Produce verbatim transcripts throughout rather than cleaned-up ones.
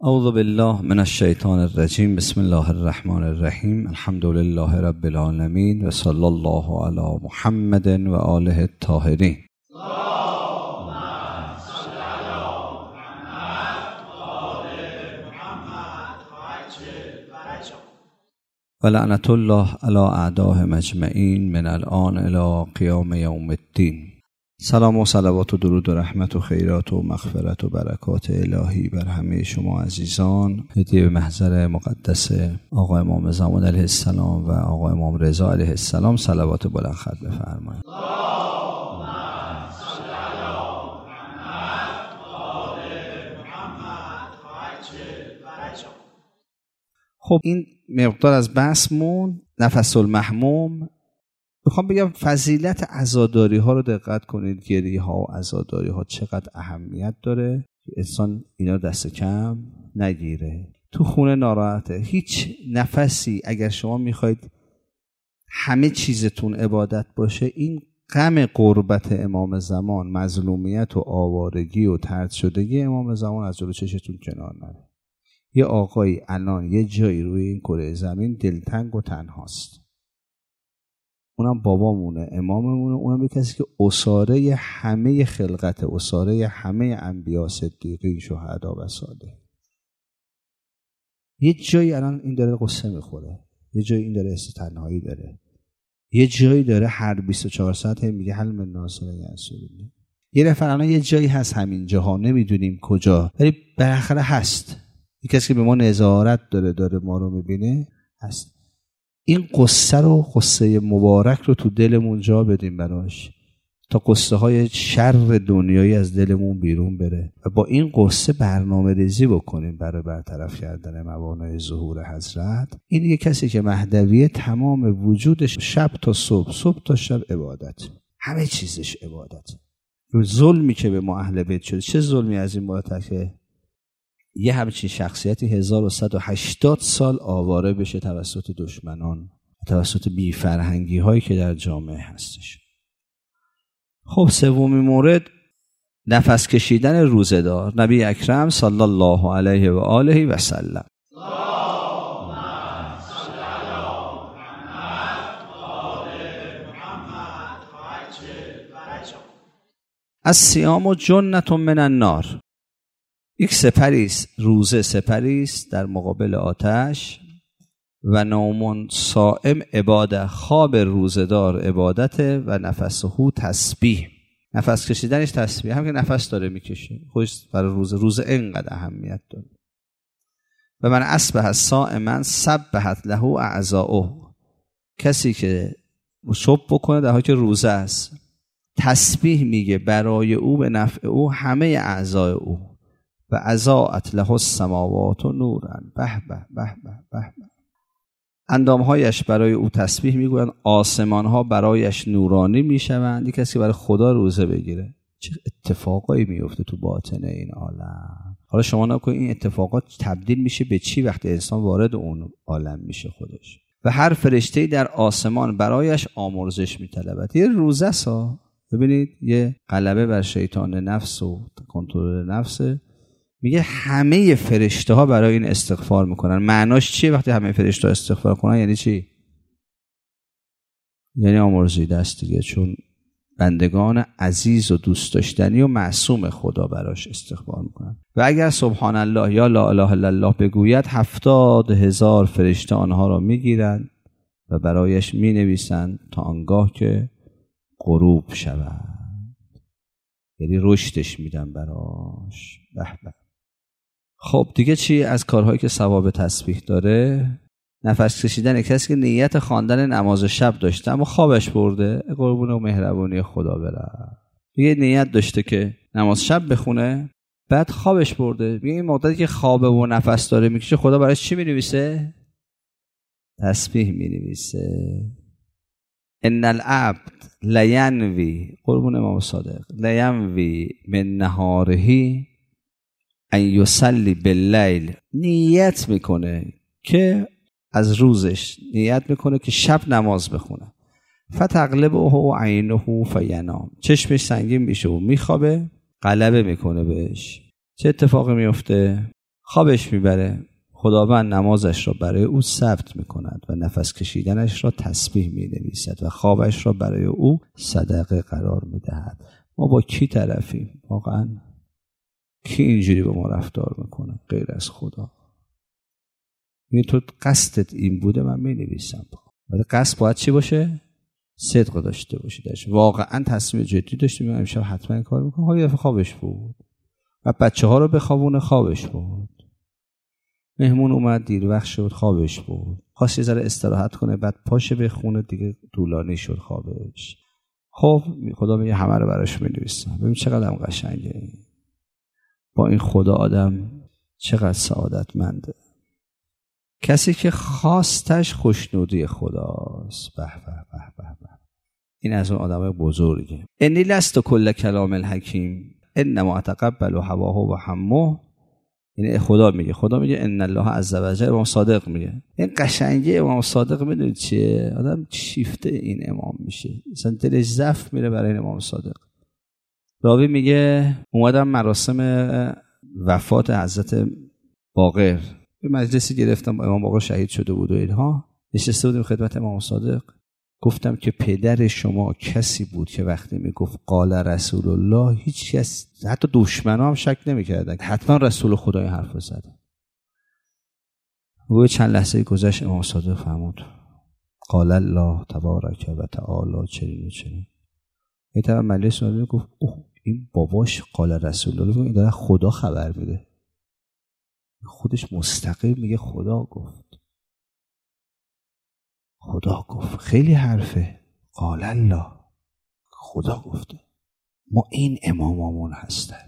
اعوذ بالله من الشیطان الرجیم. بسم الله الرحمن الرحیم. الحمد لله رب العالمین و صلی الله علی محمد و آله الطاهرین. و لعنت الله علی اعدائهم اجمعین من الان الی قیام یوم الدین. سلام و صلوات و درود و رحمت و خیرات و مغفرت و برکات الهی بر همه شما عزیزان. هدیه به محضر مقدس آقا امام زمان علیه السلام و آقا امام رضا علیه السلام صلوات بلند ختم بفرمایید. خب این مقدار از بحثمون نفس المحموم. میخوام بگم فضیلت عزاداری ها رو دقت کنید. گریه ها و عزاداری ها چقدر اهمیت داره که انسان اینا دست کم نگیره. تو خونه ناراحته، هیچ نفسی اگر شما میخواید همه چیزتون عبادت باشه، این غم غربت امام زمان، مظلومیت و آوارگی و طرد شدگی امام زمان از جلو چشتون کنار نره. یه آقایی الان یه جایی روی این کره زمین دلتنگ و تنهاست، اونم بابامونه، اماممونه، اونم یه کسی که اساره همه خلقت، اساره همه انبیا، صدیقین، شهدا و صالحین. یه جایی الان این داره قصه میخوره، یه جایی این داره حس تنهایی داره، یه جایی داره هر بیست و چهار ساعت میگه حل من ناصر یسوع. یه نفر الان یه جایی هست همین جاها، نمیدونیم کجا، ولی بالاخره هست. یه کسی که به ما نظارت داره، داره ما رو میبینه، هست. این قصه رو، قصه مبارک رو تو دلمون جا بدیم براش تا قصه های شر دنیایی از دلمون بیرون بره و با این قصه برنامه ریزی بکنیم برای برطرف کردن موانع ظهور حضرت. این یه کسی که مهدوی تمام وجودش شب تا صبح، صبح تا شب عبادت، همه چیزش عبادت. ظلمی که به ما اهل بیت شده، چه ظلمی از این بالاتر که یه همچین شخصیتی هزار و صد و هشتاد سال آواره بشه توسط دشمنان، توسط بی‌فرهنگی هایی که در جامعه هستش. خب سومین مورد نفس کشیدن روزه‌دار. نبی اکرم صلی الله علیه و آله و سلم الصیام جنة من النار. یک سپریست، روزه سپریست در مقابل آتش و نومون صائم عباده. خواب روزه‌دار عبادته و نفسه تسبیح. نفس کشیدنش تسبیح، هم که نفس داره میکشه خوش برای روزه. روزه اینقدر اهمیت داره. و من اصبح صائما سبحت له اعضاؤه. کسی که صبح بکنه در حالی که روزه است، تسبیح میگه برای او، به نفع او، همه اعضای او. و اضاءت له السماوات نورا. به به به به به. اندامهایش برای او تسبیح میگویند، آسمان ها برایش نورانی میشوند. یک کسی برای خدا روزه بگیره، چه اتفاقایی میفته تو باطن این عالم. حالا شما نکنید این اتفاقات تبدیل میشه به چی وقتی انسان وارد اون عالم میشه خودش. و هر فرشته‌ای در آسمان برایش آمرزش میطلبد. یه روزه سا ببینید، یه غلبه بر شیطان نفس و کنترل نفس. میگه همه فرشته ها برای این استغفار میکنن. معناش چیه وقتی همه فرشته ها استغفار کنن؟ یعنی چی؟ یعنی آمرزیده است دیگه، چون بندگان عزیز و دوست داشتنی و معصوم خدا براش استغفار میکنن. و اگر سبحان الله یا لا اله الا الله بگوید، هفتاد هزار فرشته آنها را میگیرند و برایش مینویسند تا آنگاه که غروب شود. یعنی رشدش میدن براش. به به. خب دیگه چی از کارهایی که ثواب تسبیح داره؟ نفس کشیدن. کسی که نیت خواندن نماز شب داشته اما خوابش برده، قربون و مهربانی خدا بره. دیگه نیت داشته که نماز شب بخونه، بعد خوابش برده. میگه این مدتی که خوابه و نفس داره میکشه، خدا براش چی مینویسه؟ تسبیح مینویسه. ان العبد لینوی، قربون امام صادق، لینوی من نهارهی ان یصلی باللیل. نیت میکنه که از روزش نیت میکنه که شب نماز بخونه. فتغلبه عینه فینام. چشمش سنگین میشه و میخوابه، غلبه میکنه بهش. چه اتفاقی میفته؟ خوابش میبره، خداوند نمازش را برای او ثبت میکند و نفس کشیدنش را تسبیح مینویسد و خوابش را برای او صدقه قرار میدهد. ما با کی طرفیم؟ واقعا کی اینجوری با ما رفتار میکنه غیر از خدا؟ یعنی تو قصدت این بوده من مینویسم، ولی قصد باید چی باشه؟ صدق داشته باشه درش. واقعا تصمیم جدی داشتیم من امشب حتما این کار میکنم. یه دفعه خوابش بود و بچه ها رو بخوابونه، خوابش بود. مهمون اومد دیر وقت شد، خوابش بود. خواست یه ذره استراحت کنه، بعد پاشه به خونه دیگه، طولانی شد خوابش. خب خدا میگه همه رو براش می‌نویسم. ببین چقدر هم قشنگه. با این خدا آدم چقدر سعادتمنده. کسی که خواستش خوشنودی خداست. به به به به به. این از اون آدمای بزرگه. انی لست کل کلام الحکیم انما اتقبل هواه و همه. یعنی خدا میگه خدا میگه ان الله عز و جل. امام صادق میگه این قشنگی امام صادق میدونید چیه؟ آدم شیفته این امام میشه، مثلا دلش ضعف میره برای این امام صادق. راوی میگه اومدم مراسم وفات حضرت باقر، به مجلسی گرفتم، امام باقر شهید شده بود و اینها، نشسته بودیم خدمت امام صادق. گفتم که پدر شما کسی بود که وقتی میگفت قال رسول الله هیچ کس، حتی دشمنا هم شک نمیکردن حتما رسول خدا این حرفو زده. و چند لحظه گذشت امام صادق فرمود قال الله تبارک و تعالی چنین و چنین. این طرف مجلس اومد گفت اوه این باباش قال رسول الله، این داره خدا خبر میده، خودش مستقیم میگه خدا گفت. خدا گفت خیلی حرفه، قال الله خدا گفته. ما این امامامون هستن،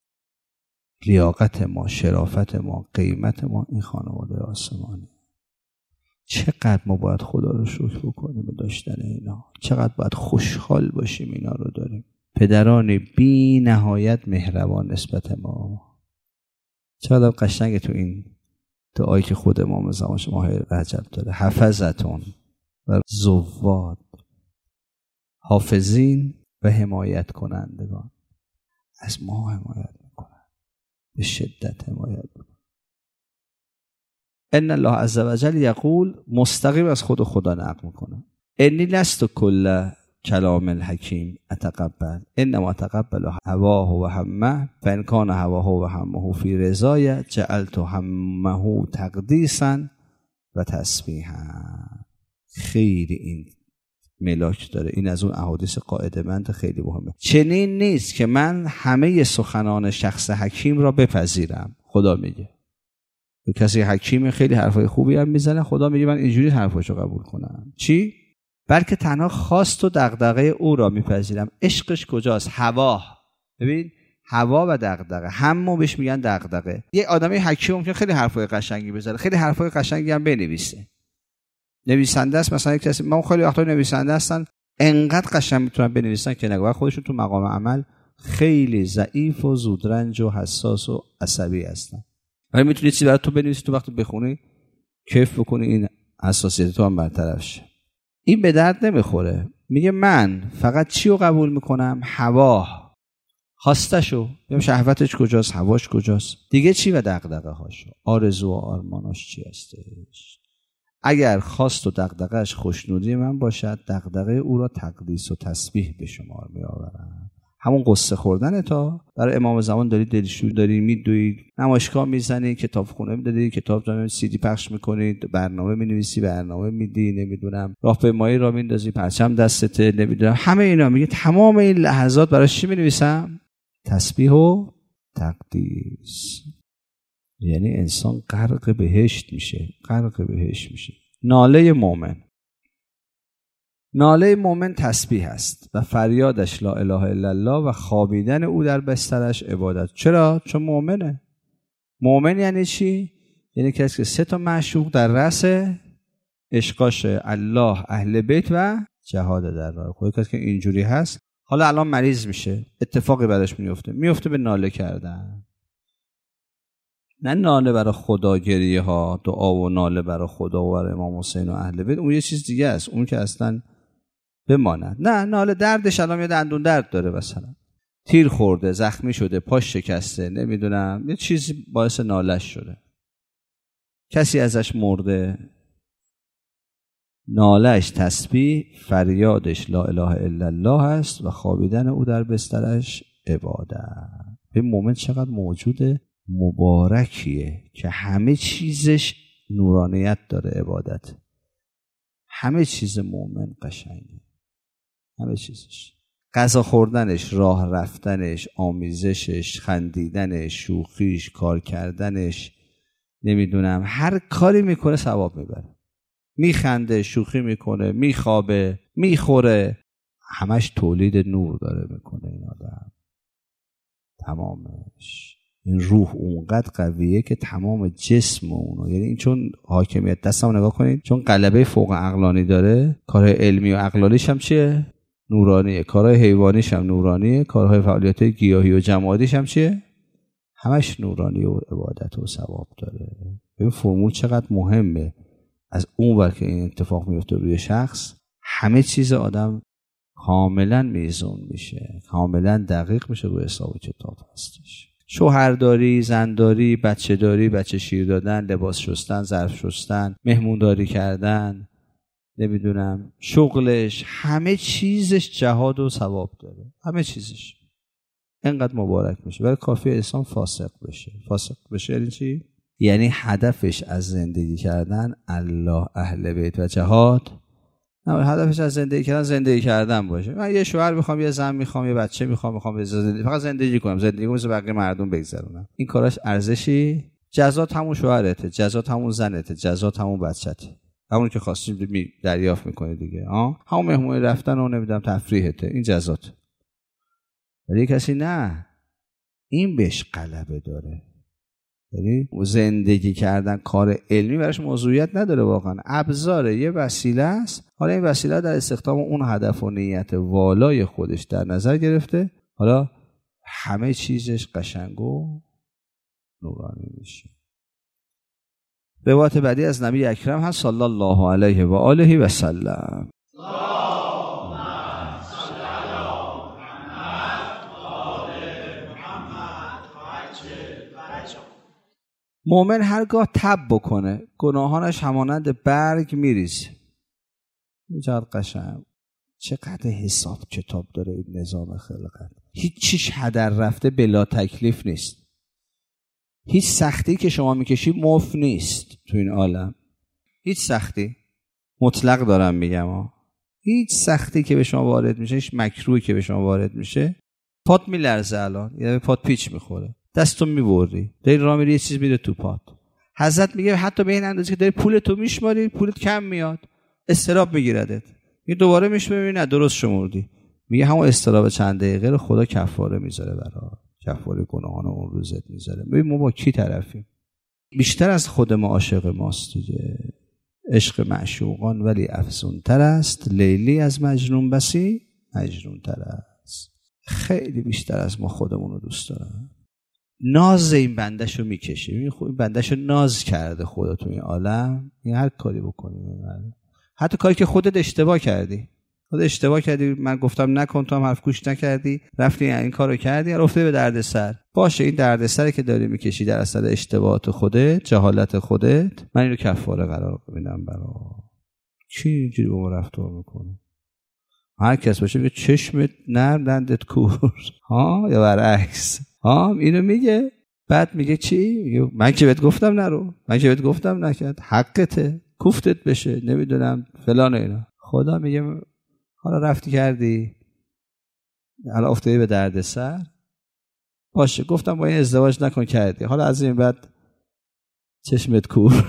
لیاقت ما، شرافت ما، قیمت ما این خانواده آسمانی. چقدر ما باید خدا رو شکر بکنیم به داشتن اینا، چقدر باید خوشحال باشیم اینا رو داریم. پدران بی نهایت مهربان نسبت ما. چقدر قشنگه تو این دعایی که خود امام زمان ماه رجب داره، حفظتون و زواد، حافظین و حمایت کنندگان از ما حمایت میکنن، به شدت حمایت میکنن. ان الله عز و جل یقول، مستقیم از خود خدا نقل میکنه، انی لست کل کلام الحکیم اتقبل انما اتقبل هواه و همه فان کان هواه و همه فی رضای جعلت همه تقدیسا و تسبیحا. خیلی این ملاک داره، این از اون احادیث قاعده‌مند خیلی مهمه. چنین نیست که من همه سخنان شخص حکیم را بپذیرم. خدا میگه کسی حکیم خیلی حرفای خوبی هم میزنه، خدا میگه من اینجوری حرفاشو قبول کنم. چی؟ بلکه تنها خواست و دغدغه او را میپذیرم. عشقش کجاست؟ هوا. ببین هوا و دغدغه، همو بهش میگن دغدغه. یه آدمی حکیم ممکن خیلی حرفای قشنگی بزنه، خیلی حرفای قشنگی هم بنویسه، نویسنده است. مثلا یک کسی، من خیلی وقتا نویسنده هستن انقدر قشنگ میتونن بنویسن که نگاه خودشون تو مقام عمل خیلی ضعیف و زودرنج و حساس و عصبی هستن، ولی میتونی چیزی برای تو بنویسی، تو وقتی بخونی کیف بکنی، این حساسیت تو هم برطرف شه. این به درد نمیخوره. میگه من فقط چی رو قبول میکنم؟ هوا، خواستشو، یا شهوتش کجاست، هواش کجاست، دیگه چی؟ و دغدغه هاشو، آرزو و آرماناش چی هستش. اگر خواست و دغدغه‌اش خوشنودی من باشد، دغدغه او را تقدیس و تسبیح به شمار می آورم. همون قصه خوردن تا برای امام زمان داری دلشویی داری میدوی، نمایشگاه میزنی، کتاب خونه میدادی، کتاب جامعه سی دی پخش میکنی، برنامه مینویسی، برنامه میدی، نمیدونم راهپیمایی را میندازی، پرچم دستته، نمیدونم همه اینا. میگه تمام این لحظات برای چی مینویسم؟ تسبیح و تقدیس. یعنی انسان غرق بهشت میشه، غرق بهشت میشه. ناله مومن، ناله مومن تسبیح است و فریادش لا اله الا الله و خوابیدن او در بسترش عبادت. چرا؟ چون مومنه. مومن یعنی چی؟ یعنی کسی که سه تا معشوق در رأس عشقاشه، الله، اهل بیت و جهاد در راه خدا. کسی که اینجوری هست، حالا الان مریض میشه، اتفاقی بعدش میفته، میفته به ناله کردن. نه ناله برای خدا، گریه ها، دعا و ناله برای خدا و برای امام حسین و اهل بیت، اون یه چیز دیگه است، اون که اصلا بماند. نه ناله دردش الان یه دندون درد داره مثلا، تیر خورده، زخمی شده، پاش شکسته، نمیدونم یه چیزی باعث نالش شده، کسی ازش مرده، نالش تسبیح، فریادش لا اله الا الله است و خوابیدن او در بسترش عبادت. به مومن چقدر موجود مبارکیه که همه چیزش نورانیت داره، عبادت. همه چیز مومن قشنگه، همه چیزش، غذا خوردنش، راه رفتنش، آمیزشش، خندیدنش، شوخیش، کار کردنش، نمیدونم هر کاری میکنه ثواب میبره. میخنده، شوخی میکنه، میخوابه، میخوره، همش تولید نور داره میکنه این آدم. تمامش این روح اونقدر قویه که تمام جسم اونو، یعنی این چون حاکمیت دستم نگاه کنید، چون غلبه فوق عقلانی داره، کارهای علمی و عقلانیش هم چیه؟ نورانیه. کارهای حیوانیش هم نورانیه. کارهای فعالیت گیاهی و جمادیش هم چیه؟ همش نورانی و عبادت و ثواب داره. این فرمول چقدر مهمه. از اون ور که این اتفاق میفته روی شخص، همه چیز آدم کاملا میزون میشه، کاملا دقیق میشه، روی حساب کتاب هستش. شوهرداری، زنداری، بچه داری، بچه شیر دادن، لباس شستن، ظرف شستن، مهمونداری کردن، نمیدونم شغلش، همه چیزش جهاد و ثواب داره، همه چیزش اینقدر مبارک میشه. ولی کافی انسان فاسق بشه. فاسق بشه یعنی چی؟ یعنی هدفش از زندگی کردن الله، اهل بیت و جهاد نه، هدفش از زندگی کردن زندگی کردن باشه. من یه شوهر میخوام، یه زن میخوام، یه بچه میخوام، میخوام زندگی فقط زندگی کنم، زندگی کنم بقیه مردم بگذرونم. این کاراش ارزشی؟ جزات همون شوهرته، جزات همون زنته، جزات همون بچته، همون که خواستیم دریافت میکنی دیگه. ها همون مهمونی رفتن و نمیدونم تفریحته، این جزات. ولی کسی نه، این بهش غلبه داره. یعنی زندگی کردن کار علمی براش موضوعیت نداره، واقعا ابزاره، یه وسیله است. حالا این وسیله در استخدام اون هدف و نیت والای خودش در نظر گرفته، حالا همه چیزش قشنگ و نورانی میشه. روایت بعدی از نبی اکرم هست صلی الله علیه و آله و سلم. مومن هرگاه تب بکنه گناهانش همانند برگ میریزه. چقدر قشنگ، چقدر حساب کتاب داره این نظام خلقت. هیچ چیش هدر رفته بلا تکلیف نیست. هیچ سختی که شما میکشی مفت نیست تو این عالم. هیچ سختی، مطلق دارم میگم ها. هیچ سختی که به شما وارد میشه، هیچ مکروهی که به شما وارد میشه، پات میلرزه الان، یعنی پات پیچ میخوره، دستو میبری، داری راه میری یه چیز میره تو پات. حضرت میگه حتی به این اندازه که داری پولتو میشماری، پولت کم میاد، استراب میگیردت، میگه دوباره میشماری، نه درست شمردی، میگه همون استراب چند دقیقه رو خدا کفاره میذاره برات، کفاره گناهان اون روزت میذاره. ببین ما با کی طرفیم؟ بیشتر از خود ما عاشق ماست دیگه. عشق معشوقان ولی افزون تر است، لیلی از مجنون بسی مجنون تر است. خیلی بیشتر از ما خودمون رو دوست دارن. ناز این بندشو میکشه. این بندشو ناز کرده خدا تو این عالم. این هر کاری بکنی، حتی کاری که خودت اشتباه کردی، خودت اشتباه کردی، من گفتم نکن، تو هم حرف گوش نکردی، رفتی این کارو کردی، رفته به دردسر. باشه، این دردسری که داری میکشی در اثر اشتباهات خودت، جهالت خودت، من اینو کفاره قرار میدم برات. چی اینجوری با ما رفتار میکنه؟ هر کس باشه میگه چشمت نرم دندت کور، ها، یا برعکس. ها اینو میگه، بعد میگه چی؟ میگه من که بهت گفتم نرو، من که بهت گفتم نکرد، حقته، کوفتت بشه، نمیدونم فلان اینا. خدا میگه حالا رفتی کردی، حالا افتادی به درد سر، باشه گفتم با این ازدواج نکن، کردی، حالا از این بعد چشمت کور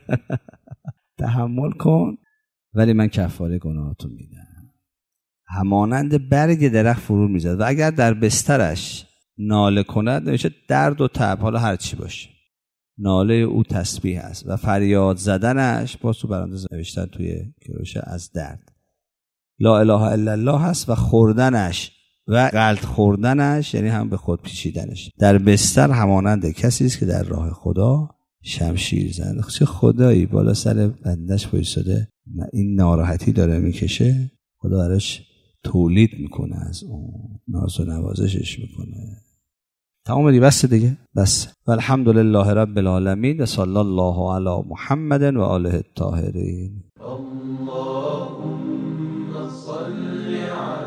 تحمل کن، ولی من کفاره گناهاتو میدم. همانند برگ درخت فرو میزد و اگر در بسترش ناله کند نمیشه درد و تب، حالا هر چی باشه، ناله او تسبیح است و فریاد زدنش، باز تو برانداز نوشتن توی کروشه، از درد. لا اله الا الله هست و خوردنش و غلط خوردنش یعنی هم به خود پیچیدنش در بستر همانند کسی است که در راه خدا شمشیر زنده. چه خدایی بالا سر بندش وایساده، این ناراحتی داره میکشه، خدا براش تولید میکنه، از اون ناز و نوازشش میکنه. تمام دی بس دیگه بس. و الحمدلله رب العالمین و صلی الله علی محمد و آله الطاهرین. اللهم صل